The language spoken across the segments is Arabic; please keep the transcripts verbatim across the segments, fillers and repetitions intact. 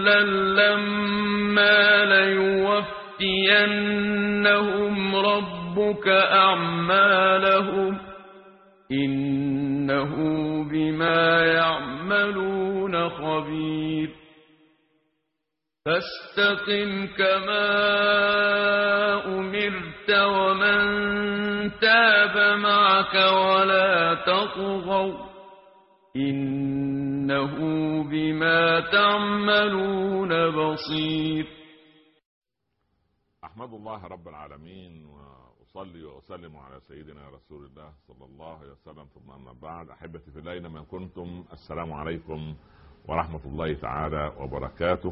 كلا لما ليوفينهم ربك أعمالهم إنه بما يعملون خبير فاستقم كما أمرت ومن تاب معك ولا تطغوا إنه بما تعملون بصير. أحمد الله رب العالمين وأصلي وأسلم على سيدنا رسول الله صلى الله عليه وسلم، ثم أما بعد. أحبتي في الله أينما كنتم، السلام عليكم ورحمة الله تعالى وبركاته.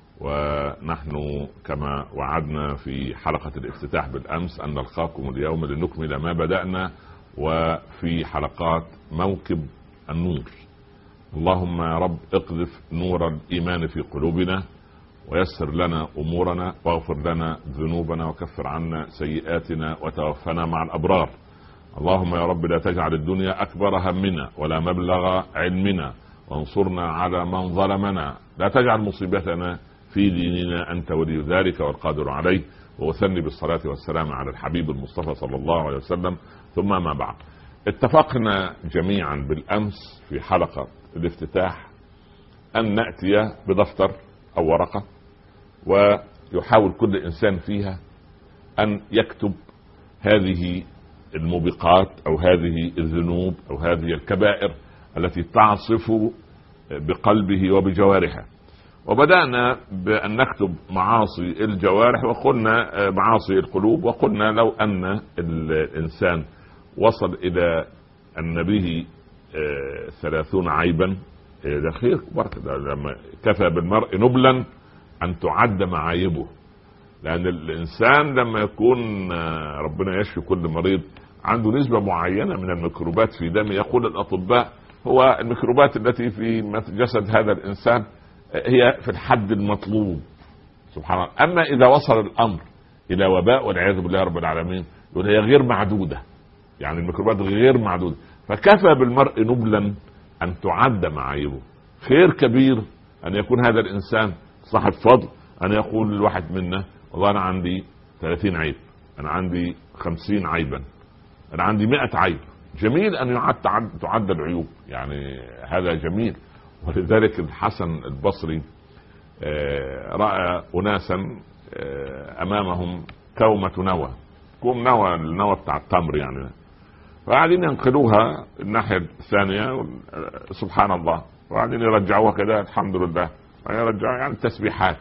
ونحن كما وعدنا في حلقة الافتتاح بالأمس أن نلقاكم اليوم لنكمل ما بدأنا، وفي حلقات موكب النور. اللهم يا رب اقذف نور الإيمان في قلوبنا، ويسر لنا أمورنا، واغفر لنا ذنوبنا، وكفر عنا سيئاتنا، وتوفنا مع الأبرار. اللهم يا رب لا تجعل الدنيا أكبر همنا ولا مبلغ علمنا، وانصرنا على من ظلمنا، لا تجعل مصيبتنا في ديننا، أنت ولي ذلك والقادر عليه. وأثني بالصلاة والسلام على الحبيب المصطفى صلى الله عليه وسلم، ثم ما بعد. اتفقنا جميعا بالأمس في حلقة الافتتاح أن نأتي بدفتر أو ورقة، ويحاول كل إنسان فيها أن يكتب هذه الموبقات أو هذه الذنوب أو هذه الكبائر التي تعصف بقلبه وبجوارحه. وبدأنا بأن نكتب معاصي الجوارح، وقلنا معاصي القلوب، وقلنا لو أن الإنسان وصل إلى أن به ثلاثون عيبا ده خير بركة. لما كفى بالمرء نبلا أن تعد معايبه، لأن الإنسان لما يكون ربنا يشفي كل مريض عنده نسبة معينة من الميكروبات في دمه، يقول الأطباء هو الميكروبات التي في جسد هذا الإنسان هي في الحد المطلوب سبحان الله. أما إذا وصل الأمر إلى وباء والعياذ بالله رب العالمين، يقول هي غير معدودة، يعني الميكروبات غير معدودة. فكفى بالمرء نبلا أن تعد معايبه. خير كبير أن يكون هذا الإنسان صاحب فضل، أن يقول الواحد منا والله أنا عندي ثلاثين عيب، أنا عندي خمسين عيبا، أنا عندي مئة عيب. جميل أن يعد تعد العيوب، يعني هذا جميل. ولذلك الحسن البصري رأى أناسا أمامهم كومة نوى، كوم نوى، النوى بتاع التمر يعني، فقاعدين ينقلوها الناحية الثانية سبحان الله، وقاعدين يرجعوها كده الحمد لله، يرجعوا يعني تسبيحات.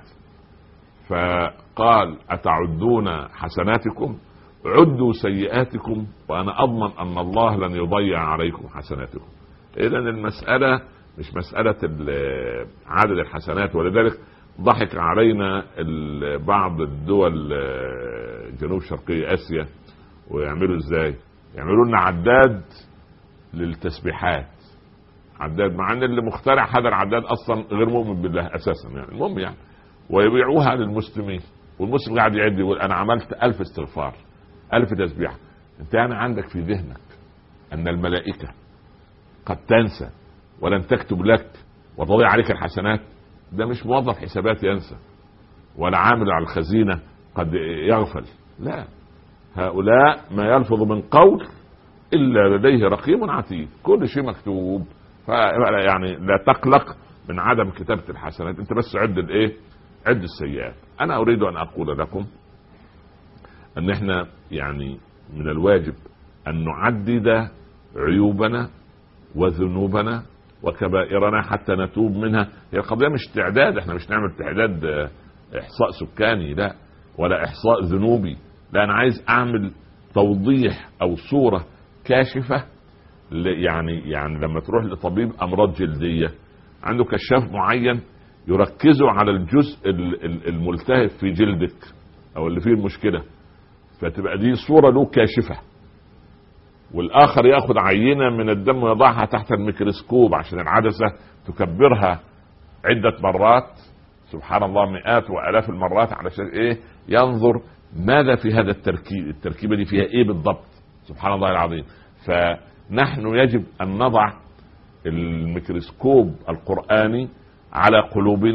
فقال أتعدون حسناتكم؟ عدوا سيئاتكم وأنا أضمن أن الله لن يضيع عليكم حسناتكم. إذن المسألة مش مسألة عدد الحسنات. ولذلك ضحك علينا بعض الدول جنوب شرقية آسيا، ويعملوا ازاي؟ يعملوا لنا عداد للتسبيحات، عداد، مع ان اللي مخترع هذا العداد اصلا غير مؤمن بالله اساسا يعني. المهم يعني ويبيعوها للمسلمين، والمسلم قاعد يعد يقول انا عملت الف استغفار، الف تسبيح. انت يعني عندك في ذهنك ان الملائكة قد تنسى ولن تكتب لك وتضيع عليك الحسنات؟ ده مش موظف حسابات ينسى، ولا عامل على الخزينة قد يغفل، لا، هؤلاء ما يلفظ من قول إلا لديه رقيب عتيد، كل شيء مكتوب. يعني لا تقلق من عدم كتابة الحسنات، انت بس عد الايه، عد السيئات. انا اريد ان اقول لكم ان احنا يعني من الواجب ان نعدد عيوبنا وذنوبنا وكبائرنا حتى نتوب منها. هي القضية مش تعداد، احنا مش نعمل تعداد احصاء سكاني، لا، ولا احصاء ذنوبي، لا، انا عايز اعمل توضيح او صورة كاشفة. يعني يعني لما تروح لطبيب امراض جلدية عنده كشاف معين يركزوا على الجزء الملتهب في جلدك او اللي فيه المشكلة، فتبقى دي صورة له كاشفة. والاخر ياخذ عينة من الدم ويضعها تحت الميكروسكوب عشان العدسة تكبرها عدة مرات، سبحان الله، مئات والاف المرات، علشان ايه؟ ينظر ماذا في هذا التركيب، التركيبة دي فيها ايه بالضبط، سبحان الله العظيم. فنحن يجب ان نضع الميكروسكوب القرآني على قلوبنا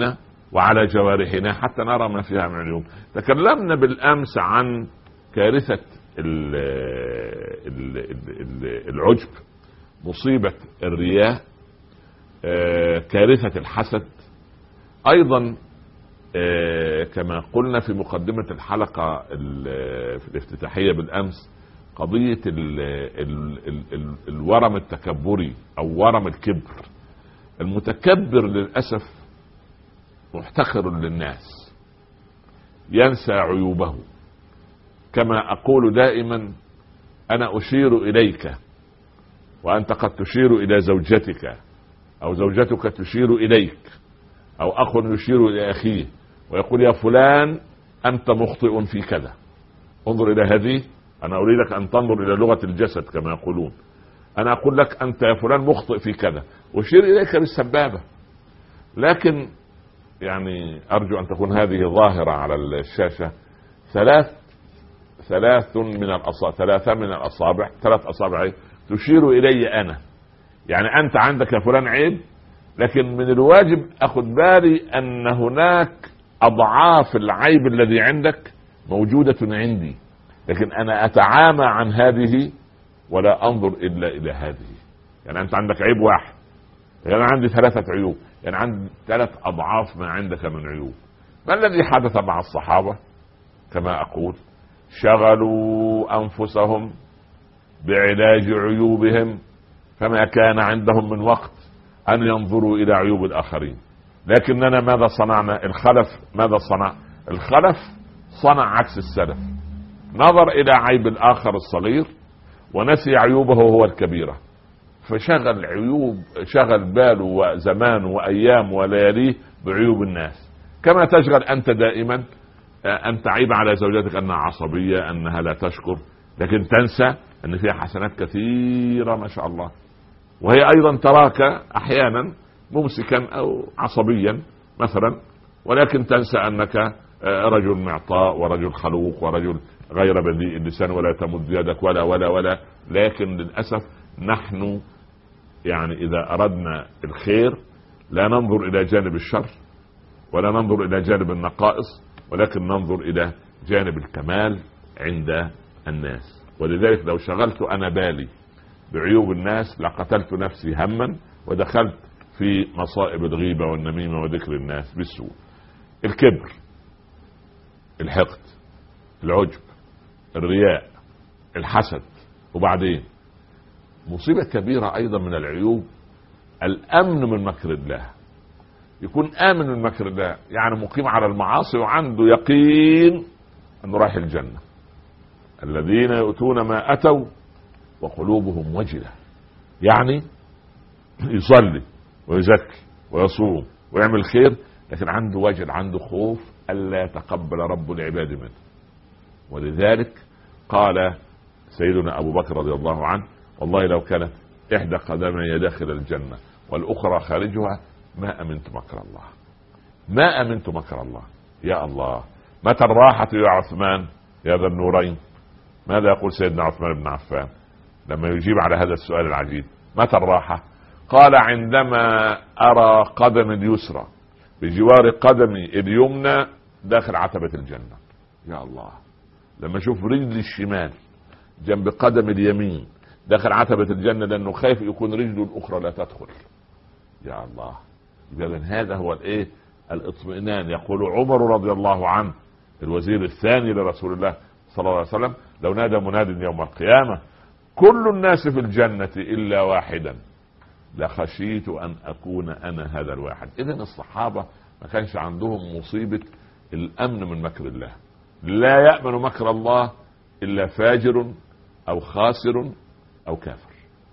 وعلى جوارحنا حتى نرى ما فيها من عيوب. تكلمنا بالأمس عن كارثة العجب، مصيبة الرياء، كارثة الحسد، أيضا كما قلنا في مقدمة الحلقة في الافتتاحية بالأمس، قضية الورم التكبري أو ورم الكبر. المتكبر للأسف محتقر للناس، ينسى عيوبه. كما أقول دائما: أنا أشير إليك وأنت قد تشير إلى زوجتك، أو زوجتك تشير إليك، أو أخ يشير إلى أخيه ويقول: يا فلان أنت مخطئ في كذا. انظر إلى هذه. أنا أريدك أن تنظر إلى لغة الجسد كما يقولون. أنا أقول لك: أنت يا فلان مخطئ في كذا، أشير إليك بالسبابة. لكن يعني أرجو أن تكون هذه ظاهرة على الشاشة. ثلاث ثلاث من الأصابع ثلاثة من الأصابع ثلاث أصابع تشير إلي أنا. يعني أنت عندك يا فلان عيب، لكن من الواجب أخذ بالي أن هناك أضعاف العيب الذي عندك موجودة عندي، لكن أنا أتعامى عن هذه ولا أنظر إلا إلى هذه. يعني أنت عندك عيب واحد، يعني أنا عندي ثلاثة عيوب، يعني عندي ثلاث أضعاف ما عندك من عيوب. ما الذي حدث مع الصحابة؟ كما أقول: شغلوا أنفسهم بعلاج عيوبهم، فما كان عندهم من وقت أن ينظروا إلى عيوب الآخرين. لكننا ماذا صنعنا؟ الخلف ماذا صنع؟ الخلف صنع عكس السلف، نظر إلى عيب الآخر الصغير ونسي عيوبه هو الكبيرة، فشغل عيوب شغل باله وزمان وأيام ولياليه بعيوب الناس. كما تشغل أنت دائما أن تعيب على زوجتك أنها عصبية، أنها لا تشكر، لكن تنسى أن فيها حسنات كثيرة ما شاء الله، وهي أيضا تراك أحيانا ممسكا أو عصبيا مثلا، ولكن تنسى أنك رجل معطاء ورجل خلوق ورجل غير بذيء اللسان ولا تمد يدك ولا ولا ولا. لكن للأسف نحن يعني إذا أردنا الخير لا ننظر إلى جانب الشر ولا ننظر إلى جانب النقائص، ولكن ننظر إلى جانب الكمال عند الناس. ولذلك لو شغلت أنا بالي بعيوب الناس لقتلت نفسي هما ودخلت في مصائب الغيبة والنميمة وذكر الناس بالسوء. الكبر، الحقد، العجب، الرياء، الحسد. وبعدين مصيبة كبيرة أيضا من العيوب الأمن من مكر الله. يكون آمن من مكر الله، يعني مقيم على المعاصي وعنده يقين أنه رايح الجنة. الذين يؤتون ما أتوا وقلوبهم وجلة، يعني يصلي ويزكي ويصوم ويعمل خير، لكن عنده وجل، عنده خوف ألا يتقبل رب العباد منه. ولذلك قال سيدنا أبو بكر رضي الله عنه: والله لو كانت إحدى قدمي داخل الجنة والأخرى خارجها ما أمنت مكر الله، ما أمنت مكر الله. يا الله، متى الراحة يا عثمان يا ذا النورين؟ ماذا يقول سيدنا عثمان بن عفان لما يجيب على هذا السؤال العجيب؟ متى الراحة؟ قال: عندما أرى قدم اليسرى بجوار قدمي اليمنى داخل عتبة الجنة. يا الله، لما أشوف رجل الشمال جنب قدم اليمين داخل عتبة الجنة، لأنه خايف يكون رجله الأخرى لا تدخل. يا الله، إذن هذا هو الإيه؟ الاطمئنان. يقول عمر رضي الله عنه الوزير الثاني لرسول الله صلى الله عليه وسلم: لو نادى مناد يوم القيامة كل الناس في الجنة إلا واحدا لخشيت أن أكون أنا هذا الواحد. إذن الصحابة ما كانش عندهم مصيبة الأمن من مكر الله. لا يأمن مكر الله إلا فاجر أو خاسر أو كافر.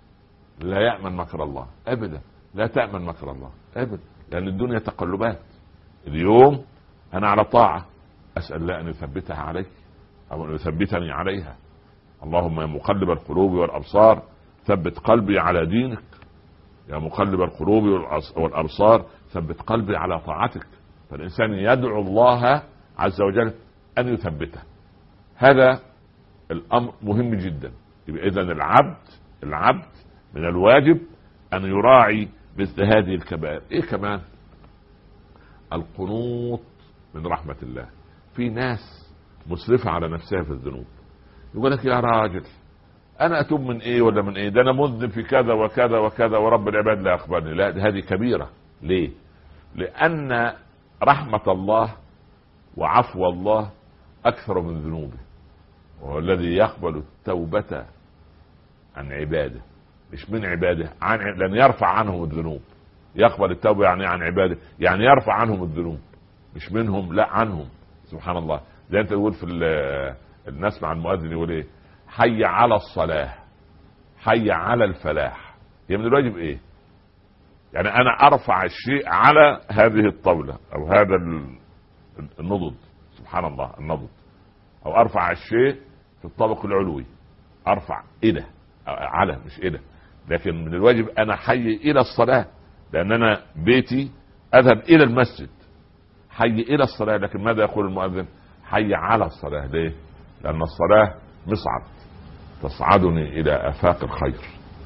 لا يأمن مكر الله أبدا، لا تأمن مكر الله أبدا، لأن الدنيا تقلبات. اليوم أنا على طاعة، أسأل الله أن يثبتها علي أو أن يثبتني عليها. اللهم يا مقلب القلوب والأبصار ثبت قلبي على دينك، يا مقلب القلوب والأبصار ثبت قلبي على طاعتك. فالإنسان يدعو الله عز وجل أن يثبته. هذا الأمر مهم جدا. إذن العبد العبد من الواجب أن يراعي مثل هذه الكبائر. إيه كمان؟ القنوط من رحمة الله. في ناس مسرفة على نفسها في الذنوب، يقول لك يا راجل انا اتوب من ايه ولا من ايه، ده انا مذنب في كذا وكذا وكذا ورب العباد لا يقبلني. لا، هذه كبيرة. ليه؟ لان رحمة الله وعفو الله اكثر من ذنوبه، وهو الذي يقبل التوبة عن عباده، مش من عباده، عن لن يرفع عنهم الذنوب. يقبل التوبة يعني عن عباده، يعني يرفع عنهم الذنوب، مش منهم، لا عنهم. سبحان الله. زي انت تقول في الناس مع المؤذن يقول ايه؟ حي على الصلاة، حي على الفلاح. هي من الواجب ايه؟ يعني انا ارفع الشيء على هذه الطاولة او هذا النضد، سبحان الله، النضد، او ارفع الشيء في الطابق العلوي، ارفع الى على مش الى. لكن من الواجب انا حي الى الصلاة، لان انا بيتي اذهب الى المسجد، حي الى الصلاة. لكن ماذا يقول المؤذن؟ حي على الصلاة. ليه؟ لان الصلاة مصعد تصعدني الى افاق الخير،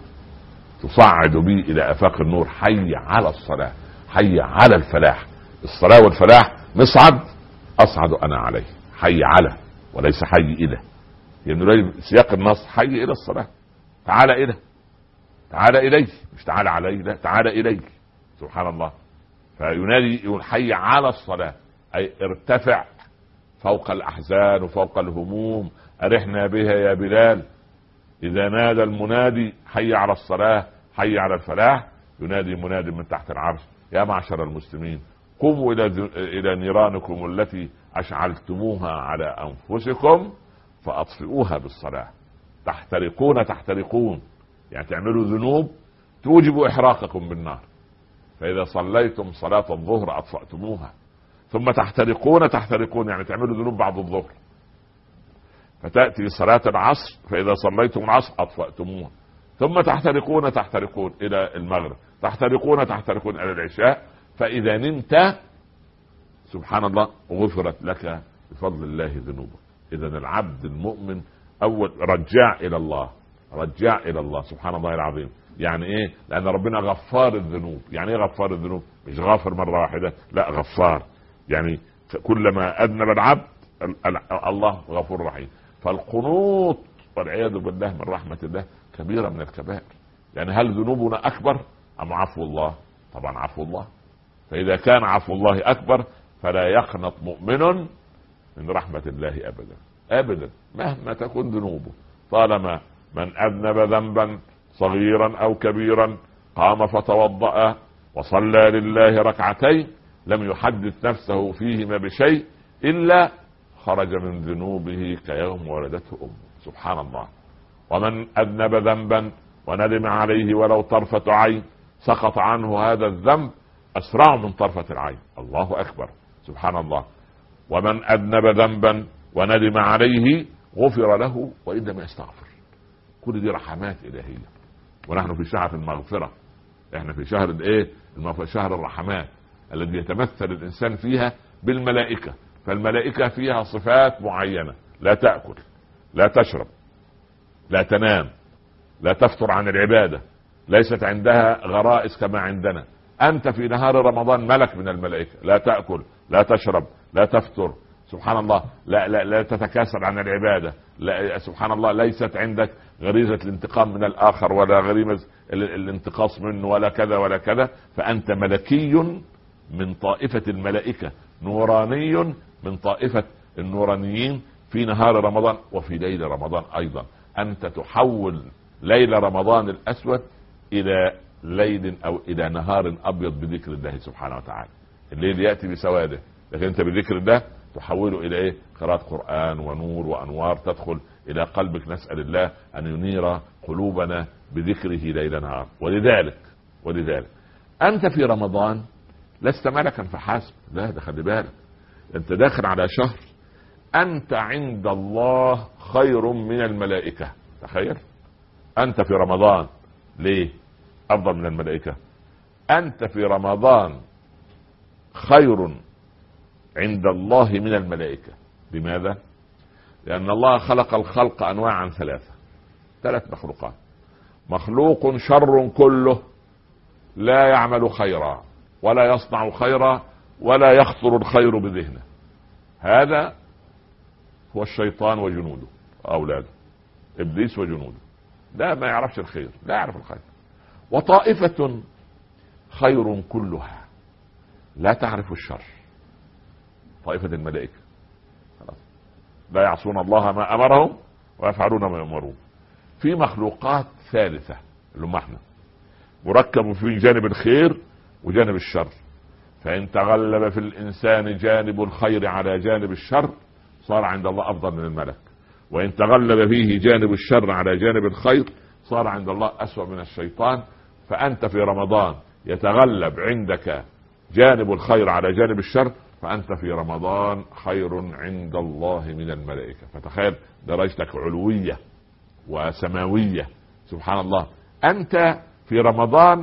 تصعد بي الى افاق النور. حي على الصلاة، حي على الفلاح. الصلاة والفلاح مصعد اصعد انا عليه، حي على وليس حي الى. يعني سياق النص حي الى الصلاة، تعال الى، تعال الي، مش تعال علي، لا تعال الي. سبحان الله. فينادي يقول حي على الصلاة، اي ارتفع فوق الاحزان وفوق الهموم، ارحنا بها يا بلال. اذا نادى المنادي حي على الصلاة، حي على الفلاح، ينادي منادي من تحت العرش يا معشر المسلمين قوموا الى الى نيرانكم التي اشعلتموها على انفسكم فاطفئوها بالصلاة. تحترقون تحترقون، يعني تعملوا ذنوب توجب احراقكم بالنار، فاذا صليتم صلاة الظهر اطفأتموها. ثم تحترقون تحترقون، يعني تعملوا ذنوب بعد الظهر، فتأتي صلاة العصر فإذا صليتم العصر أطفأتموها. ثم تحترقون تحترقون إلى المغرب، تحترقون تحترقون إلى العشاء، فإذا نمت سبحان الله غفرت لك بفضل الله ذنوبك. إذا العبد المؤمن أول رجع إلى الله، رجع إلى الله سبحان الله العظيم. يعني إيه؟ لأن ربنا غفار الذنوب. يعني إيه غفار الذنوب؟ مش غافر مرة واحدة، لا غفار، يعني كلما أذنب العبد الله غفور رحيم. فالقنوط والعياذ بالله من رحمة الله كبيرة من الكبائر. يعني هل ذنوبنا أكبر أم عفو الله؟ طبعا عفو الله. فإذا كان عفو الله أكبر فلا يقنط مؤمن من رحمة الله أبدا أبدا، مهما تكون ذنوبه. طالما من أذنب ذنبا صغيرا أو كبيرا قام فتوضأ وصلى لله ركعتين لم يحدث نفسه فيهما بشيء إلا خرج من ذنوبه كيوم ولدته أمه. سبحان الله. ومن أذنب ذنبا وندم عليه ولو طرفة عين سقط عنه هذا الذنب أسرع من طرفة العين. الله أكبر. سبحان الله. ومن أذنب ذنبا وندم عليه غفر له وإن لم يستغفر. كل دي رحمات إلهية، ونحن في شهر المغفرة. احنا في شهر الايه؟ شهر الرحمات الذي يتمثل الإنسان فيها بالملائكة. فالملائكة فيها صفات معينة: لا تأكل، لا تشرب، لا تنام، لا تفتر عن العبادة، ليست عندها غرائز كما عندنا. أنت في نهار رمضان ملك من الملائكة، لا تأكل، لا تشرب، لا تفتر، سبحان الله، لا لا لا تتكاسل عن العبادة، لا سبحان الله، ليست عندك غريزة الانتقام من الآخر ولا غريزة الانتقاص منه ولا كذا ولا كذا. فأنت ملكي من طائفة الملائكة، نوراني من طائفة النورانيين في نهار رمضان وفي ليل رمضان أيضا. أنت تحول ليل رمضان الأسود إلى ليل أو إلى نهار أبيض بذكر الله سبحانه وتعالى. الليل يأتي بسواده، لكن أنت بذكر الله تحوله إلى إيه؟ قراءة قرآن ونور وأنوار تدخل إلى قلبك. نسأل الله أن ينير قلوبنا بذكره ليل نهار. ولذلك ولذلك أنت في رمضان لست ملكا فحسب، لا، ده خلي بالك، أنت داخل على شهر أنت عند الله خير من الملائكة. تخيل أنت في رمضان ليه أفضل من الملائكة؟ أنت في رمضان خير عند الله من الملائكة. لماذا؟ لأن الله خلق الخلق أنواعا ثلاثة، ثلاث مخلوقات. مخلوق شر كله لا يعمل خيرا ولا يصنع خيرا ولا يخطر الخير بذهنه. هذا هو الشيطان وجنوده أولاده، إبليس وجنوده. لا ما يعرفش الخير، لا يعرف الخير. وطائفة خير كلها لا تعرف الشر، طائفة الملائكة لا يعصون الله ما أمرهم ويفعلون ما يؤمرون. في مخلوقات ثالثة اللي هم احنا، مركب في جانب الخير وجانب الشر، فإن تغلب في الإنسان جانب الخير على جانب الشر صار عند الله أفضل من الملك، وإن تغلب فيه جانب الشر على جانب الخير صار عند الله أسوأ من الشيطان. فأنت في رمضان يتغلب عندك جانب الخير على جانب الشر، فأنت في رمضان خير عند الله من الملائكة. فتخيل درجتك علوية وسماوية، سبحان الله. أنت في رمضان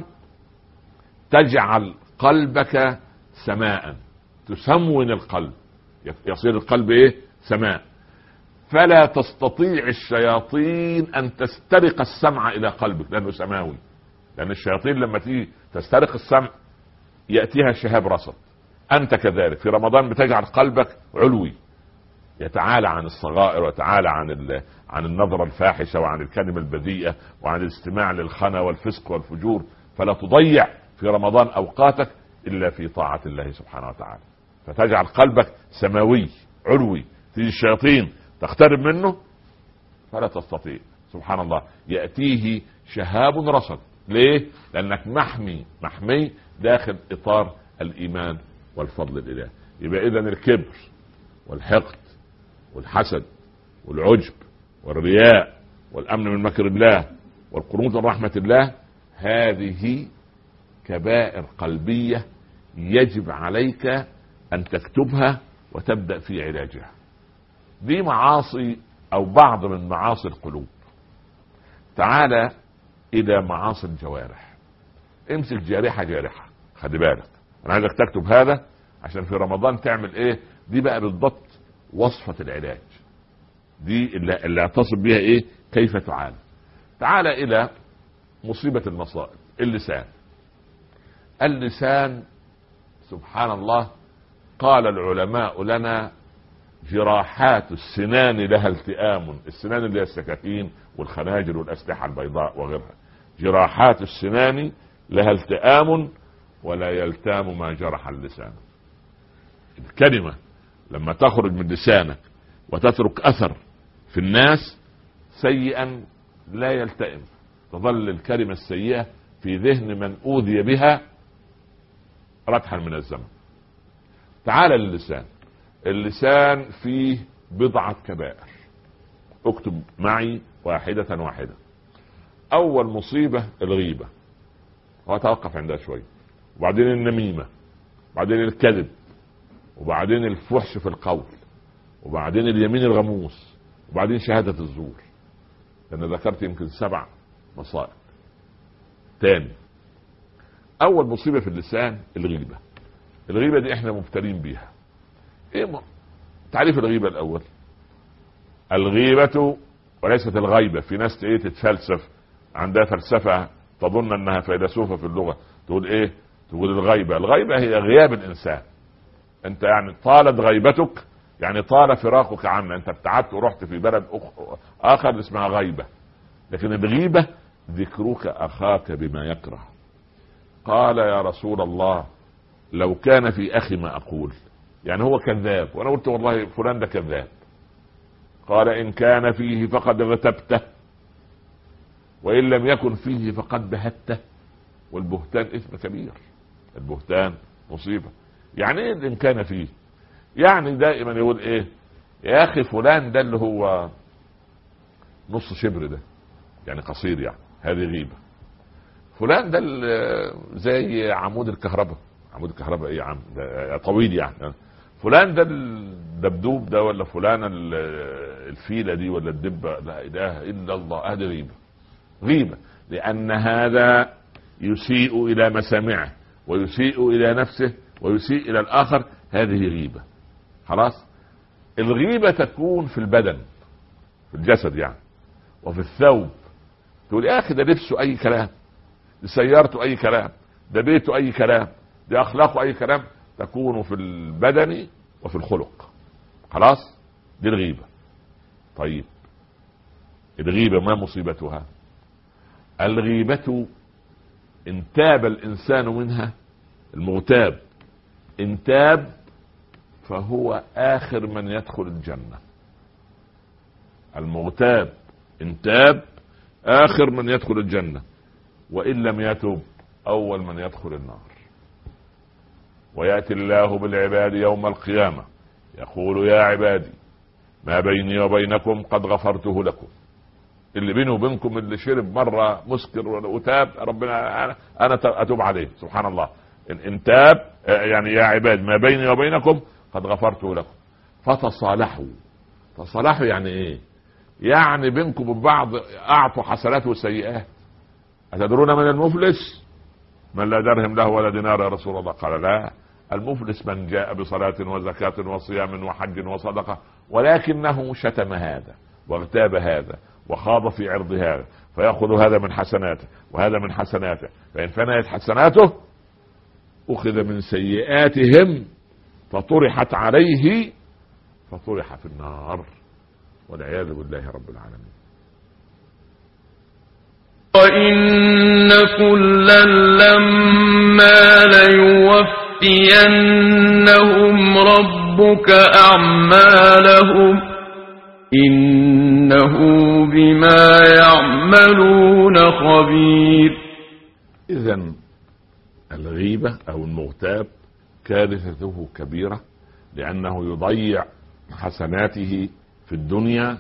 تجعل قلبك سماء، تسمون القلب، يصير القلب ايه؟ سماء. فلا تستطيع الشياطين ان تسترق السمع الى قلبك لانه سماوي، لان الشياطين لما تيجي تسترق السمع يأتيها شهاب رصد. انت كذلك في رمضان بتجعل قلبك علوي، يتعالى عن الصغائر ويتعالى عن عن النظرة الفاحشة وعن الكلمة البذيئة وعن الاستماع للخنا والفسق والفجور. فلا تضيع في رمضان اوقاتك الا في طاعة الله سبحانه وتعالى، فتجعل قلبك سماوي علوي. تيجي الشياطين تقترب منه فلا تستطيع، سبحان الله، يأتيه شهاب رصد. ليه؟ لأنك محمي محمي داخل إطار الإيمان والفضل الإلهي. يبقى إذن الكبر والحقد والحسد والعجب والرياء والأمن من مكر الله والقنوط من رحمة الله، هذه كبائر قلبية يجب عليك أن تكتبها وتبدأ في علاجها. دي معاصي أو بعض من معاصي القلوب. تعال إلى معاصي الجوارح. امسك جارحة جارحة، خلي بالك أنا عايزك تكتب هذا عشان في رمضان تعمل إيه. دي بقى بالضبط وصفة العلاج، دي اللي, اللي اعتصب بها إيه، كيف تعالج. تعال إلى مصيبة المصائب، اللسان. اللسان سبحان الله قال العلماء لنا جراحات السنان لها التئام. السنان اللي هي السكاكين والخناجر والأسلحة البيضاء وغيرها. جراحات السنان لها التئام ولا يلتام ما جرح اللسان. الكلمة لما تخرج من لسانك وتترك أثر في الناس سيئا لا يلتئم، تظل الكلمة السيئة في ذهن من أوذي بها رتحا من الزمن. تعال للسان. اللسان فيه بضعة كبائر، اكتب معي واحدة واحدة. أول مصيبة الغيبة، وأتوقف عندها شوي، وبعدين النميمة، وبعدين الكذب، وبعدين الفحش في القول، وبعدين اليمين الغموس، وبعدين شهادة الزور. أنا ذكرت يمكن سبع مصائب. تاني، أول مصيبة في اللسان الغيبة. الغيبة دي احنا مبتلين بيها. ايه م... تعريف الغيبة الأول؟ الغيبة وليست الغيبة. في ناس ايه تتفلسف، عندها فلسفة تظن انها فيلسوفة في اللغة، تقول ايه؟ تقول الغيبة. الغيبة هي غياب الإنسان. انت يعني طالت غيبتك، يعني طال فراقك عنا، انت ابتعدت ورحت في بلد آخر اسمها غيبة. لكن الغيبة ذكرك أخاك بما يكره. قال يا رسول الله لو كان في أخي ما أقول، يعني هو كذاب وأنا قلت والله فلان ده كذاب. قال إن كان فيه فقد اغتبته وإن لم يكن فيه فقد بهته. والبهتان إثم كبير، البهتان مصيبة. يعني إيه إن كان فيه؟ يعني دائما يقول إيه يا أخي فلان ده اللي هو نص شبر ده، يعني قصير، يعني هذه غيبة. فلان ده زي عمود الكهرباء. عمود الكهرباء ايه يا عم ده طويل يعني. فلان ده الدبدوب ده، ولا فلان الفيلة دي، ولا الدبة. لا اله الا الله، هذه غيبة. غيبة لان هذا يسيء الى مسامعه ويسيء الى نفسه ويسيء الى الاخر. هذه غيبة. خلاص. الغيبة تكون في البدن، في الجسد يعني، وفي الثوب. تقول يا اخي ده لبسه اي كلام، ده سيارته اي كلام، ده بيته اي كلام، ده اخلاقه اي كلام. تكون في البدن وفي الخلق. خلاص، دي الغيبة. طيب الغيبة ما مصيبتها؟ الغيبة إن تاب الإنسان منها، المغتاب إن تاب فهو آخر من يدخل الجنة. المغتاب إن تاب آخر من يدخل الجنة، وإن لم يتب أول من يدخل النار. ويأتي الله بالعباد يوم القيامة يقول يا عبادي ما بيني وبينكم قد غفرته لكم. اللي بيني وبينكم اللي شرب مرة مسكر وتاب، ربنا أنا, أنا أتوب عليه. سبحان الله. إن تاب يعني يا عباد ما بيني وبينكم قد غفرته لكم فتصالحوا. تصالحوا يعني إيه؟ يعني بينكم وبعض أعطوا حسنات وسيئات. أتدرون من المفلس؟ من لا درهم له ولا دينار يا رسول الله. قال لا، المفلس من جاء بصلاة وزكاة وصيام وحج وصدقة ولكنه شتم هذا واغتاب هذا وخاض في عرض هذا، فيأخذ هذا من حسناته وهذا من حسناته، فإن فنيت حسناته أخذ من سيئاتهم فطرحت عليه فطرح في النار والعياذ بالله رب العالمين. وإن كلا لما ليوفينهم ربك أعمالهم إنه بما يعملون خبير. إذن الغيبة أو المغتاب كارثته كبيرة، لأنه يضيع حسناته في الدنيا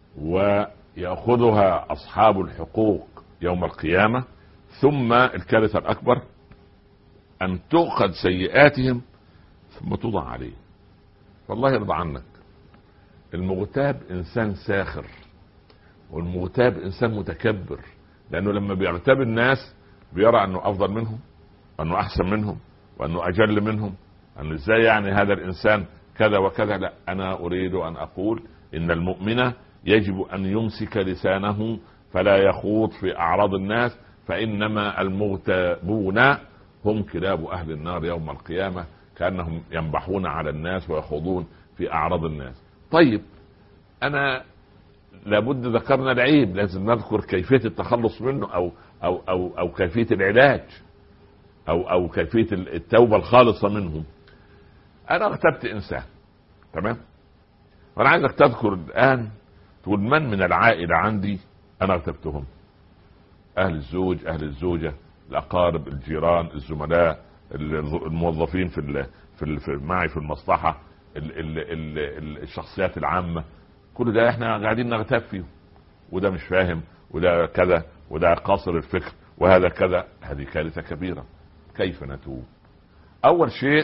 ويأخذها أصحاب الحقوق يوم القيامة. ثم الكارثة الأكبر أن تؤخذ سيئاتهم ثم توضع عليه. والله يرضى عنك، المغتاب إنسان ساخر، والمغتاب إنسان متكبر، لأنه لما بيغتاب الناس بيرى أنه أفضل منهم وأنه أحسن منهم وأنه أجل منهم، أنه إزاي يعني هذا الإنسان كذا وكذا. لا، أنا أريد أن أقول إن المؤمن يجب أن يمسك لسانه فلا يخوض في أعراض الناس، فإنما المغتابون هم كلاب أهل النار يوم القيامة، كأنهم ينبحون على الناس ويخوضون في أعراض الناس. طيب أنا لابد ذكرنا العيب، لازم نذكر كيفية التخلص منه أو أو أو أو كيفية العلاج أو أو كيفية التوبة الخالصة منه. أنا اغتبت إنسان، تمام، وأنا عايزك تذكر الآن تقول من من العائلة عندي أنا اغتبتهم. أهل الزوج، أهل الزوجة، الأقارب، الجيران، الزملاء، الموظفين في ال في, ال في معي في المصلحة، ال ال ال الشخصيات العامة، كل ده احنا قاعدين نغتاب فيه، وده مش فاهم وده كذا وده قاصر الفكر وهذا كذا. هذه كارثة كبيرة. كيف نتوب؟ أول شيء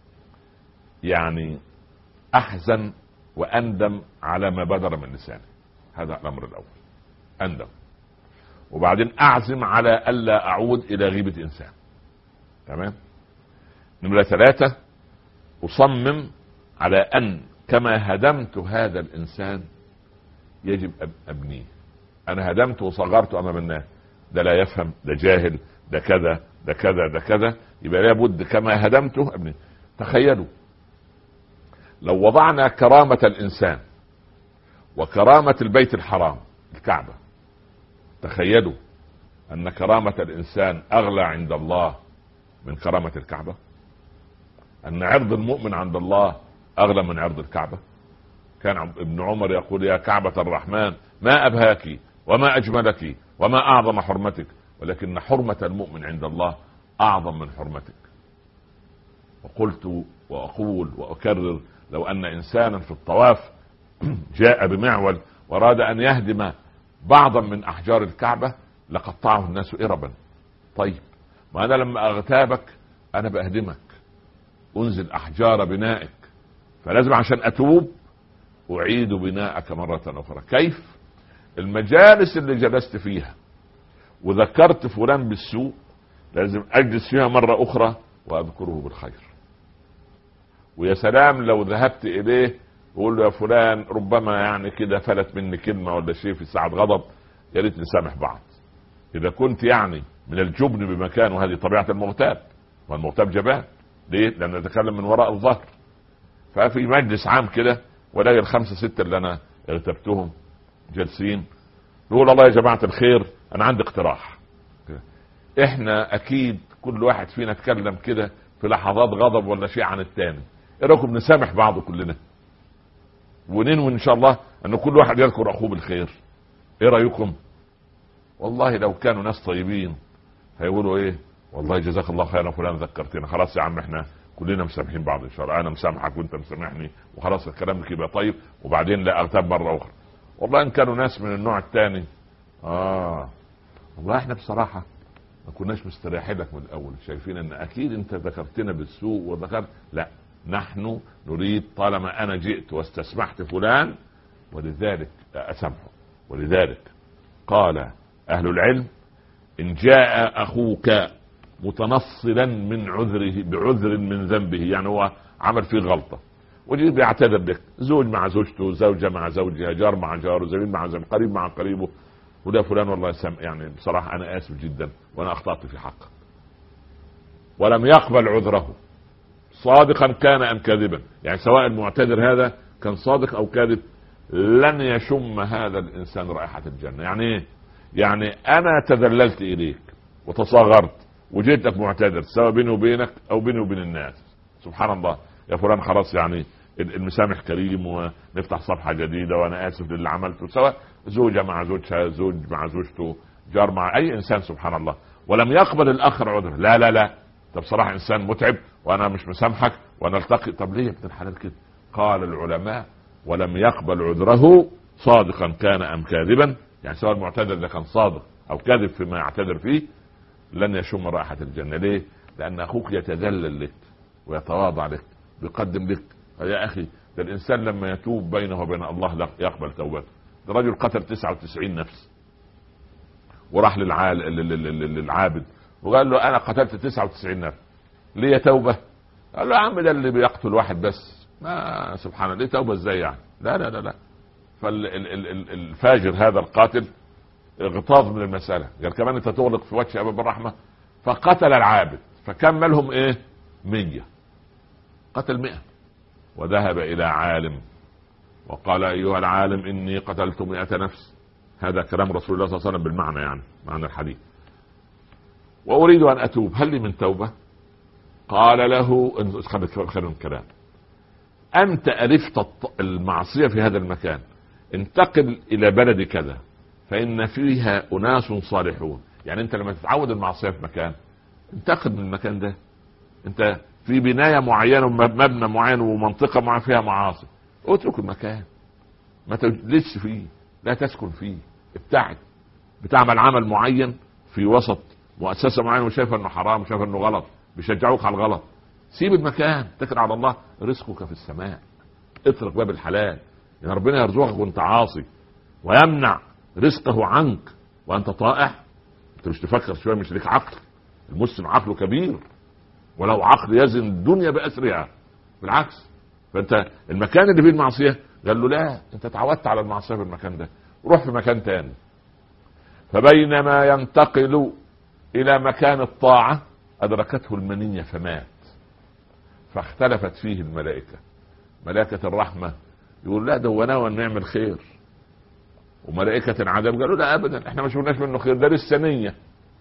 يعني أحزن وأندم على ما بدر من لساني، هذا الأمر الأول، أندم. وبعدين أعزم على ألا أعود إلى غيبة إنسان، تمام. نمرة ثلاثة، أصمم على أن كما هدمت هذا الإنسان يجب أبنيه. أنا هدمته وصغرته أمام الناس، ده لا يفهم، ده جاهل، ده كذا ده كذا ده كذا، يبقى لابد كما هدمته أبنيه. تخيلوا لو وضعنا كرامة الإنسان وكرامة البيت الحرام الكعبة، تخيلوا أن كرامة الإنسان أغلى عند الله من كرامة الكعبة، أن عرض المؤمن عند الله أغلى من عرض الكعبة. كان ابن عمر يقول يا كعبة الرحمن ما أبهاك وما أجملك وما أعظم حرمتك، ولكن حرمة المؤمن عند الله أعظم من حرمتك. وقلت وأقول وأكرر، لو أن إنسانا في الطواف جاء بمعول وأراد أن يهدم بعضا من أحجار الكعبة لقطعه الناس إربا. طيب ما أنا لما أغتابك أنا بأهدمك، أنزل أحجار بنائك، فلازم عشان أتوب أعيد بناءك مرة أخرى. كيف؟ المجالس اللي جلست فيها وذكرت فلان بالسوء لازم أجلس فيها مرة أخرى وأذكره بالخير. ويا سلام لو ذهبت إليه وقول له يا فلان ربما يعني كده فلت مني كلمة ولا شيء في ساعة غضب، يا ريت نسامح بعض. إذا كنت يعني من الجبن بمكان، وهذه طبيعة المغتاب، والمغتاب جبان ليه؟ لأن نتكلم من وراء الظهر. ففي مجلس عام كده ولاقي الخمسة ستة اللي أنا اغتبتهم جالسين، يقول الله يا جماعة الخير أنا عندي اقتراح. إحنا أكيد كل واحد فينا اتكلم كده في لحظات غضب ولا شيء عن التاني، إيه رأيكم نسامح بعض كلنا وننوي إن شاء الله أن كل واحد يذكر أخوه بالخير؟ إيه رأيكم؟ والله لو كانوا ناس طيبين هيقولوا إيه؟ والله جزاك الله خيرا فلان ذكرتنا، خلاص يا عم احنا كلنا مسامحين بعض ان شاء الله، انا مسامحك وانت مسامحني وخلاص الكلام يبقى طيب، وبعدين لا اغتاب مره اخرى. والله ان كانوا ناس من النوع الثاني اه والله احنا بصراحه ما كناش مستريحين لك من الاول، شايفين ان اكيد انت ذكرتنا بالسوء وذكرت، لا نحن نريد طالما انا جئت واستسمحت فلان ولذلك اسامحه. ولذلك قال اهل العلم ان جاء اخوك متنصلا من عذره بعذر من ذنبه، يعني هو عمل فيه غلطة وجي بيعتذر لك، زوج مع زوجته، زوجة مع زوجها، جار مع جاره، زميل مع زميل، قريب مع قريبه، وده فلان والله سم يعني بصراحة أنا آسف جدا وأنا أخطأت في حقك، ولم يقبل عذره صادقا كان أم كاذبا، يعني سواء المعتذر هذا كان صادق أو كاذب لن يشم هذا الإنسان رائحة الجنة. يعني إيه؟ يعني أنا تذللت إليك وتصاغرت وجيت لك معتذر سواء بيني وبينك او بيني وبين الناس، سبحان الله يا فلان خلاص يعني المسامح كريم ونفتح صفحة جديدة وانا اسف للي عملته، سواء زوجة مع زوجها، زوج مع زوجته، جار مع اي انسان، سبحان الله. ولم يقبل الاخر عذره، لا لا لا طب بصراحة انسان متعب وانا مش مسامحك ونلتقي، طب ليه يا ابن الحلال كده؟ قال العلماء ولم يقبل عذره صادقا كان ام كاذبا، يعني سواء المعتذر ده كان صادق او كاذب فيما يعتذر فيه لن يشم رائحة الجنة. ليه؟ لأن أخوك يتذلل لك ويتواضع لك ويقدم لك. يا أخي ده الإنسان لما يتوب بينه وبين الله يقبل توبته. ده رجل قتل تسعة وتسعين نفس وراح للعابد وقال له أنا قتلت تسعة وتسعين نفس ليه توبة؟ قال له يا عم ده اللي بيقتل واحد بس، ما سبحان الله ليه توبة ازاي يعني؟ لا لا لا لا. فالفاجر هذا القاتل اغتاظ من المسألة، قال كمان انت تغلق في وجه ابواب الرحمة، فقتل العابد فكملهم ايه؟ مية، قتل مئة وذهب الى عالم وقال ايها العالم اني قتلت مئة نفس، هذا كلام رسول الله صلى الله عليه وسلم بالمعنى يعني معنى الحديث، واريد ان اتوب هل لي من توبة؟ قال له خير الكلام انت الفت المعصية في هذا المكان، انتقل الى بلد كذا فإن فيها أناس صالحون، يعني أنت لما تتعود المعصية في مكان انتقل من المكان ده، أنت في بناية معينة ومبنى معين ومنطقة معينة فيها معاصي، اترك المكان ما تجلس فيه، لا تسكن فيه، ابتعد. بتعمل عمل معين في وسط مؤسسة معينة وشايف أنه حرام وشايف أنه غلط بيشجعوك على الغلط، سيب المكان، اتكل على الله، رزقك في السماء، اترك باب الحلال، يعني ربنا يرزقك وانت عاصي ويمنع رزقه عنك وانت طائع. انت مش تفكر شويه؟ مش ليك عقل؟ المسلم عقله كبير ولو عقل يزن الدنيا بأسرها، بالعكس. فانت المكان اللي فيه المعصيه قال له لا انت تعودت على المعصيه في المكان ده، روح في مكان تاني. فبينما ينتقل الى مكان الطاعه ادركته المنيه فمات، فاختلفت فيه الملائكه، ملائكه الرحمه يقول لا ده هو ناوي نعمل خير، وملائكة العذاب قالوا لا ابدا احنا ما شفناش منه خير، ده لسه نية.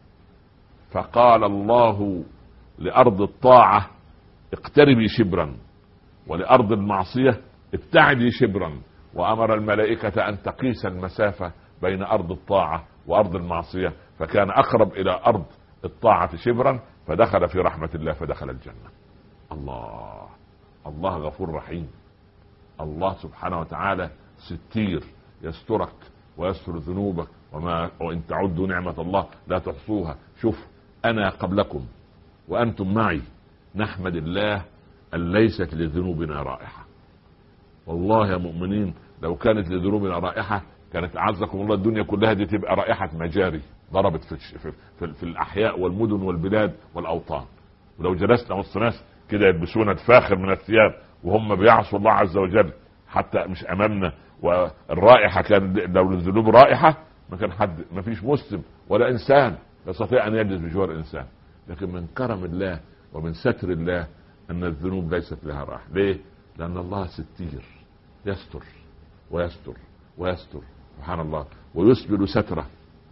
فقال الله لأرض الطاعة اقتربي شبرا ولأرض المعصية ابتعدي شبرا، وأمر الملائكة أن تقيس المسافة بين أرض الطاعة وأرض المعصية، فكان أقرب إلى أرض الطاعة شبرا فدخل في رحمة الله فدخل الجنة. الله الله غفور رحيم، الله سبحانه وتعالى ستير يسترك ويستر ذنوبك، وما وإن تعدوا نعمة الله لا تحصوها. شوف أنا قبلكم وأنتم معي نحمد الله أن ليست لذنوبنا رائحة. والله يا مؤمنين لو كانت لذنوبنا رائحة كانت أعزكم الله الدنيا كلها دي تبقى رائحة مجاري ضربت في, في, في, في الأحياء والمدن والبلاد والأوطان. ولو جلسنا وسط ناس كده يلبسون فاخر من الثياب وهم بيعصوا الله عز وجل حتى مش أمامنا، والرائحة كان لو الذنوب رائحة ما كان حد، ما فيش مسلم ولا إنسان يستطيع أن يجلس بجوار إنسان. لكن من كرم الله ومن ستر الله ان الذنوب ليست لها راحة. ليه؟ لان الله ستير، يستر ويستر ويستر سبحان الله، ويسبل ستره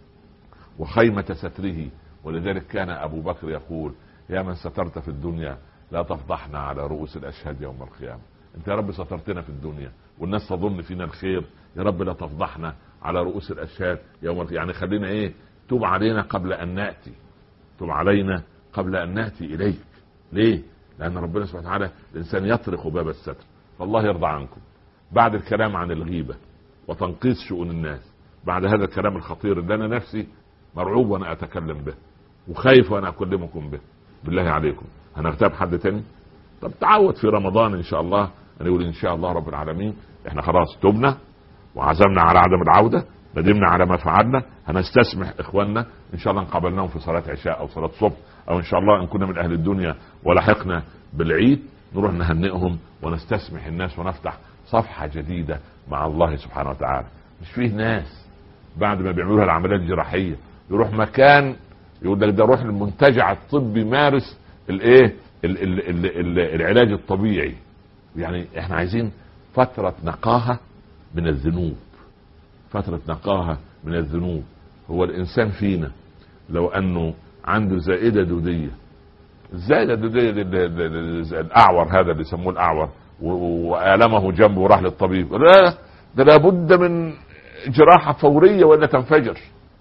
وخيمة ستره. ولذلك كان ابو بكر يقول: يا من سترت في الدنيا لا تفضحنا على رؤوس الاشهاد يوم القيامة. انت يا رب سترتنا في الدنيا والناس تظن فينا الخير، يا رب لا تفضحنا على رؤوس الاشهاد يوم القيامة. يعني خلينا ايه، توب علينا قبل ان ناتي، توب علينا قبل ان ناتي اليك. ليه؟ لان ربنا سبحانه وتعالى الانسان يطرق باب الستر. فالله يرضى عنكم بعد الكلام عن الغيبة وتنقيص شؤون الناس، بعد هذا الكلام الخطير اللي انا نفسي مرعوب وانا اتكلم به وخايف وانا اكلمكم به، بالله عليكم هنغتاب حد تاني؟ طب تعود في رمضان ان شاء الله ان يقول ان شاء الله رب العالمين احنا خلاص تبنا وعزمنا على عدم العودة، ندمنا على ما فعلنا، هنستسمح اخواننا ان شاء الله ان قابلناهم في صلاة عشاء او صلاة صبح، او ان شاء الله ان كنا من اهل الدنيا ولحقنا بالعيد نروح نهنئهم ونستسمح الناس ونفتح صفحة جديدة مع الله سبحانه وتعالى. مش فيه ناس بعد ما بيعملوها العمليات الجراحية يروح مكان يقول لك ده روح المنتجع الطبي مارس الايه ال ال ال ال العلاج الطبيعي. يعني احنا عايزين فترة نقاهة من الذنوب، فترة نقاهة من الذنوب. هو الانسان فينا لو انه عنده زائدة دودية، الزائدة الدودية الاعور هذا اللي يسموه الاعور وآلمه جنبه وراح للطبيب، لا ده لابد من جراحة فورية وإلا تنفجر،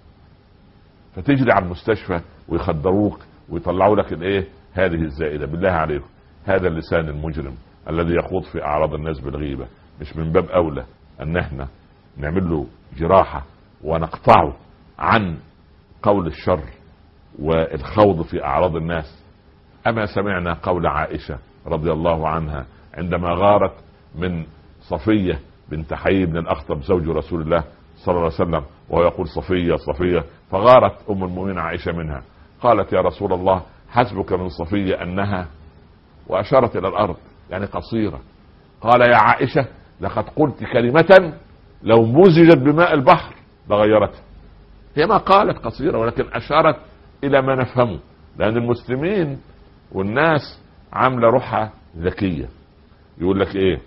فتجري على المستشفى ويخدروك ويطلعوا لك الايه هذه الزائدة. بالله عليكم هذا اللسان المجرم الذي يخوض في اعراض الناس بالغيبة مش من باب اولى ان احنا نعمل له جراحة ونقطعه عن قول الشر والخوض في اعراض الناس؟ اما سمعنا قول عائشة رضي الله عنها عندما غارت من صفية بنت حيي بن الاخطب زوج رسول الله صلى الله عليه وسلم، وهو يقول صفية صفية، فغارت ام المؤمنين عائشة منها، قالت يا رسول الله حسبك من صفية انها، واشارت الى الارض يعني قصيرة. قال يا عائشة لقد قلت كلمة لو مزجت بماء البحر لغيرتها. هي ما قالت قصيرة ولكن اشارت الى ما نفهمه، لان المسلمين والناس عاملة روحها ذكية. يقول لك ايه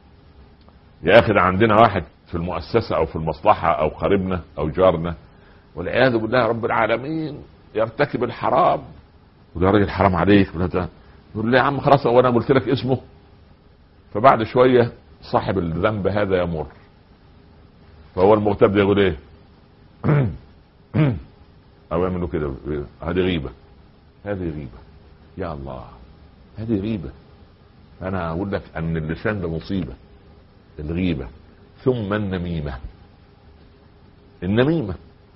يا اخي ده عندنا واحد في المؤسسة او في المصلحة او قريبنا او جارنا والعياذ بالله رب العالمين يرتكب الحرام، وده راجل حرام عليك، يقول لي يا عم خلاص وانا قلت لك اسمه. فبعد شوية صاحب الذنب هذا يمر، فهو المغتاب ده يقول ايه او يعملوا كده، هذه غيبة، هذه غيبة، يا الله هذه غيبة. انا اقول لك ان اللسان ده مصيبة، الغيبة. ثم النميمة، النميمة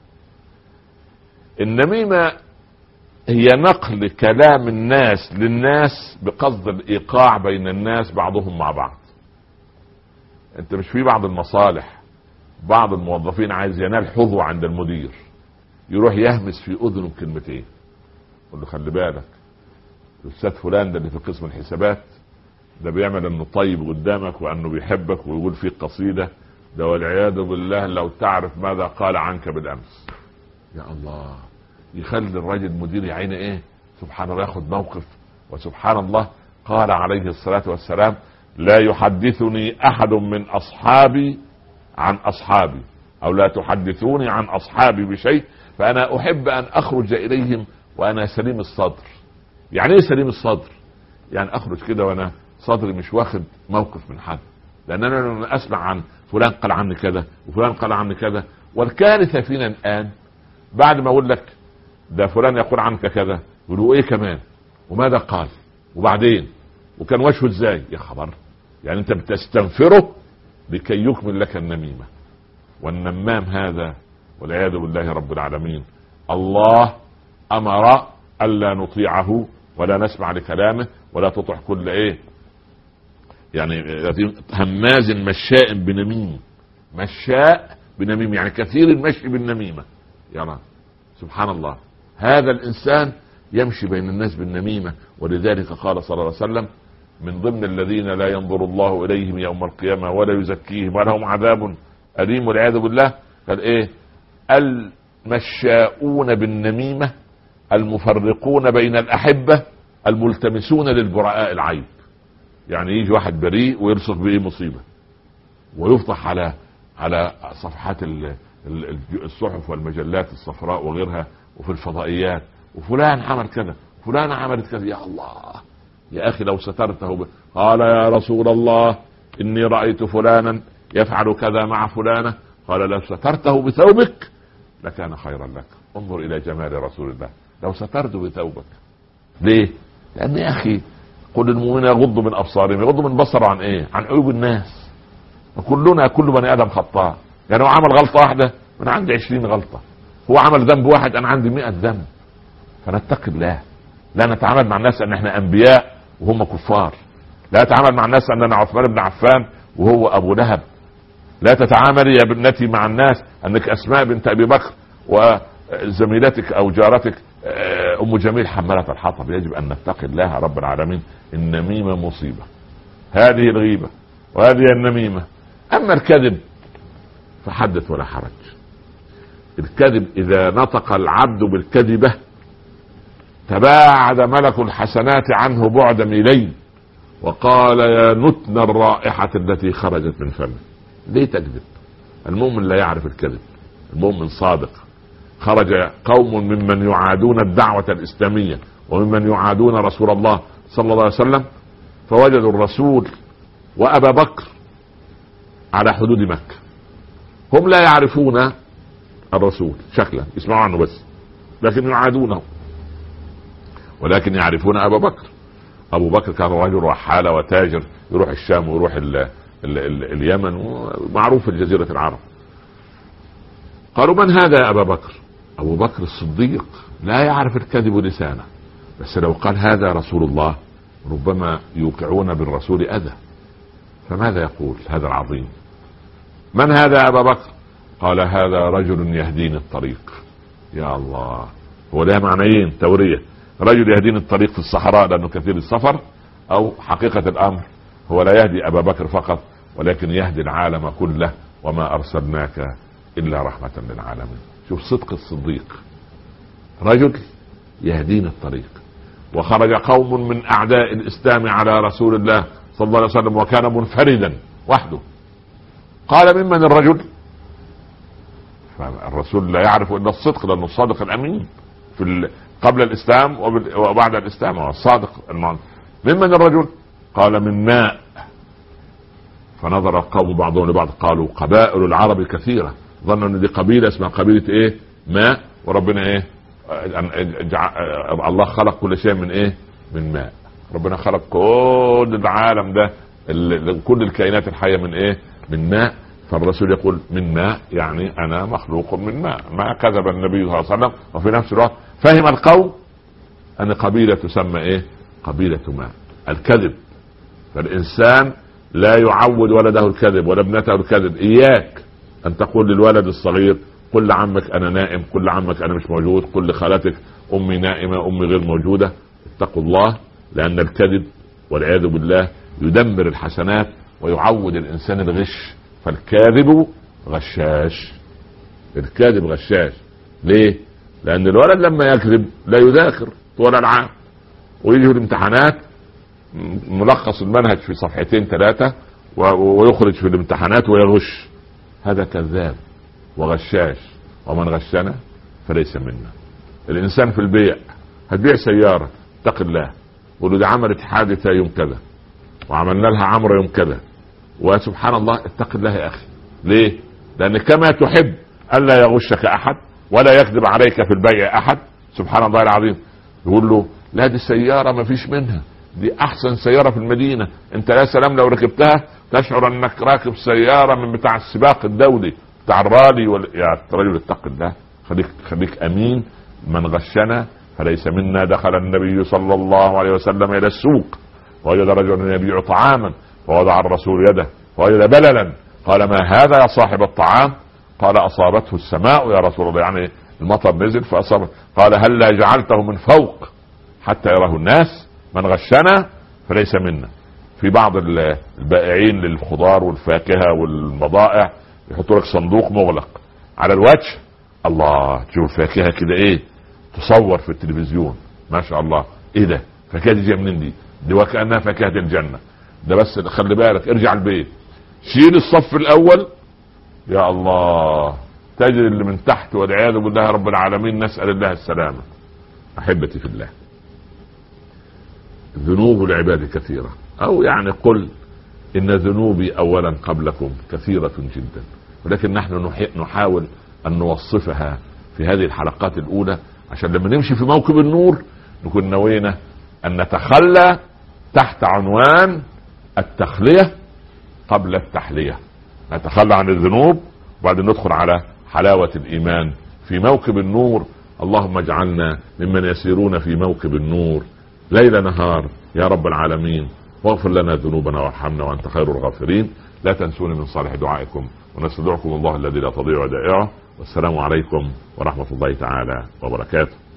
النميمة هي نقل كلام الناس للناس بقصد الايقاع بين الناس بعضهم مع بعض. انت مش في بعض المصالح بعض الموظفين عايز ينال حظوة عند المدير يروح يهمس في اذنه كلمتين، يقول له خلي بالك الاستاذ فلان ده اللي في قسم الحسابات ده بيعمل انه طيب قدامك وانه بيحبك ويقول فيك قصيدة، ده والعياذ بالله لو تعرف ماذا قال عنك بالامس. يا الله، يخلي الراجل مدير يا عيني ايه سبحان الله ياخد موقف. وسبحان الله قال عليه الصلاة والسلام لا يحدثني احد من اصحابي عن اصحابي، او لا تحدثوني عن اصحابي بشيء فانا احب ان اخرج اليهم وانا سليم الصدر. يعني ايه سليم الصدر؟ يعني اخرج كده وانا صدري مش واخد موقف من حد، لان انا لما اسمع عن فلان قال عني كذا وفلان قال عني كذا. والكارثة فينا الان بعد ما اقول لك ده فلان يقول عنك كذا يقولوا ايه كمان وماذا قال وبعدين وكان وجهه ازاي، يا خبر. يعني انت بتستنفره لكي يكمل لك النميمة. والنمام هذا والعياذ بالله رب العالمين الله امر الا نطيعه ولا نسمع لكلامه ولا تطع كل ايه يعني هماز مشاء بنميم، مشاء بنميم يعني كثير المشي بالنميمة. يرى سبحان الله هذا الانسان يمشي بين الناس بالنميمة. ولذلك قال صلى الله عليه وسلم من ضمن الذين لا ينظر الله اليهم يوم القيامة ولا يزكيهم ولهم عذاب أليم والعياذ بالله. قال ايه؟ المشاؤون بالنميمة المفرقون بين الأحبة الملتمسون للبراء العيب. يعني يجي واحد بريء ويرصف بايه مصيبه، ويفضح على على صفحات الصحف والمجلات الصفراء وغيرها وفي الفضائيات، وفلان عمل كذا، فلان عملت كذا. يا الله يا اخي لو سترته ب... قال يا رسول الله اني رايت فلانا يفعل كذا مع فلانه، قال لو سترته بثوبك لكان خيرا لك. انظر الى جمال رسول الله، لو سترته بثوبك. ليه؟ لان يا اخي قل المؤمنين يغضوا من ابصارهم. يغضوا من بصر عن ايه؟ عن عيوب الناس. وكلنا كل بني ادم خطاء. يعني هو عمل غلطه واحده انا عندي عشرين غلطه، هو عمل ذنب واحد انا عندي مئة ذنب. فنتقي الله، لا نتعامل مع الناس ان احنا انبياء وهم كفار، لا تتعامل مع الناس اننا عثمان بن عفان وهو ابو لهب، لا تتعاملي يا ابنتي مع الناس انك اسماء بنت ابي بكر وزميلتك او جارتك ام جميل حمالة الحطب. يجب ان نتقي الله رب العالمين. النميمة مصيبة، هذه الغيبة وهذه النميمة. اما الكذب فحدث ولا حرج. الكذب اذا نطق العبد بالكذبة تباعد ملك الحسنات عنه بعد ميلين وقال يا نتن الرائحة التي خرجت من فمه. ليه تكذب؟ المؤمن لا يعرف الكذب، المؤمن صادق. خرج قوم ممن يعادون الدعوة الإسلامية وممن يعادون رسول الله صلى الله عليه وسلم، فوجدوا الرسول وأبا بكر على حدود مكة. هم لا يعرفون الرسول شكلا، يسمعوا عنه بس، لكن يعادونه، ولكن يعرفون أبا بكر. أبو بكر كان رجل رحالة وتاجر، يروح الشام ويروح ال ال ال اليمن، ومعروف في جزيرة العرب. قالوا من هذا يا أبا بكر؟ أبو بكر الصديق لا يعرف الكذب لسانه، بس لو قال هذا رسول الله ربما يوقعون بالرسول أذى. فماذا يقول هذا العظيم؟ من هذا يا أبا بكر؟ قال هذا رجل يهديني الطريق. يا الله، هو لها معنيين تورية: رجل يهديني الطريق في الصحراء لأنه كثير السفر، أو حقيقة الأمر هو لا يهدي أبا بكر فقط ولكن يهدي العالم كله، وما أرسلناك إلا رحمة للعالمين. شوف صدق الصديق، رجل يهدينا الطريق. وخرج قوم من أعداء الإسلام على رسول الله صلى الله عليه وسلم وكان منفردا وحده. قال ممن الرجل؟ فالرسول لا يعرف إلا الصدق لأنه الصادق الأمين في قبل الإسلام وبعد الإسلام، هو الصادق المعنى. ممن الرجل؟ قال من ماء. فنظر القوم بعضهم لبعض قالوا قبائل العرب كثيرة، ظنوا ان دي قبيلة اسمها قبيلة ايه؟ ماء. وربنا ايه؟ الله خلق كل شيء من ايه؟ من ماء. ربنا خلق كل العالم ده، كل الكائنات الحية من ايه؟ من ماء. فالرسول يقول من ماء، يعني انا مخلوق من ماء. ما كذب النبي صلى الله عليه وسلم. وفي نفس الوقت فهم القوم ان قبيلة تسمى ايه؟ قبيلة ماء. الكذب، فالانسان لا يعود ولده الكذب ولا ابنته الكذب. اياك ان تقول للولد الصغير قل لعمك انا نائم، قل لعمك انا مش موجود، قل لخالتك امي نائمة، امي غير موجودة. اتقوا الله، لان الكذب والعياذ بالله يدمر الحسنات ويعود الانسان الغش. فالكاذب غشاش، الكاذب غشاش. ليه؟ لان الولد لما يكذب لا يذاكر طول العام، ويجي الامتحانات ملخص المنهج في صفحتين ثلاثة ويخرج في الامتحانات ويغش. هذا كذاب وغشاش، ومن غشنا فليس منا. الانسان في البيع، هتبيع سيارة، اتق الله، قولوا دي عملت حادثة يوم كذا وعملنا لها عمرة يوم كذا، وسبحان الله اتق الله يا اخي. ليه؟ لان كما تحب الا يغشك احد ولا يكذب عليك في البيع احد، سبحان الله العظيم. يقول له لا دي سيارة ما فيش منها، دي احسن سيارة في المدينة، انت يا سلام لو ركبتها تشعر انك راكب سيارة من بتاع السباق الدولي بتاع الرالي وال... يا رجل اتق الله، خليك خليك امين. من غشنا فليس منا. دخل النبي صلى الله عليه وسلم الى السوق ووجد رجلا يبيع طعاما، فوضع الرسول يده فوجد بللا. قال ما هذا يا صاحب الطعام؟ قال اصابته السماء يا رسول الله، يعني المطر نزل فاصابه. قال هلا جعلته من فوق حتى يراه الناس. من غشنا فليس منا. في بعض البائعين للخضار والفاكهة والبضائع يحطوا لك صندوق مغلق على الوجه، الله تشوف الفاكهة كده ايه تصور في التلفزيون، ما شاء الله، ايه ده فاكهه دي منين دي؟ دي وكانها فاكهه الجنه. ده بس خلي بالك، ارجع البيت شيل الصف الاول، يا الله تجد اللي من تحت والعياذ بالله رب العالمين، نسال الله السلامه. احبتي في الله، ذنوب العباد كثيره، او يعني قل ان ذنوبي اولا قبلكم كثيره جدا، ولكن نحن نحاول ان نوصفها في هذه الحلقات الاولى عشان لما نمشي في موكب النور نكون نوينا ان نتخلى تحت عنوان التخلية قبل التحلية. نتخلى عن الذنوب وبعدين ندخل على حلاوة الإيمان في موكب النور. اللهم اجعلنا ممن يسيرون في موكب النور ليل نهار يا رب العالمين، واغفر لنا ذنوبنا وارحمنا وأنت خير الغافرين. لا تنسوني من صالح دعائكم، ونستودعكم الله الذي لا تضيع ودائعه. والسلام عليكم ورحمة الله تعالى وبركاته.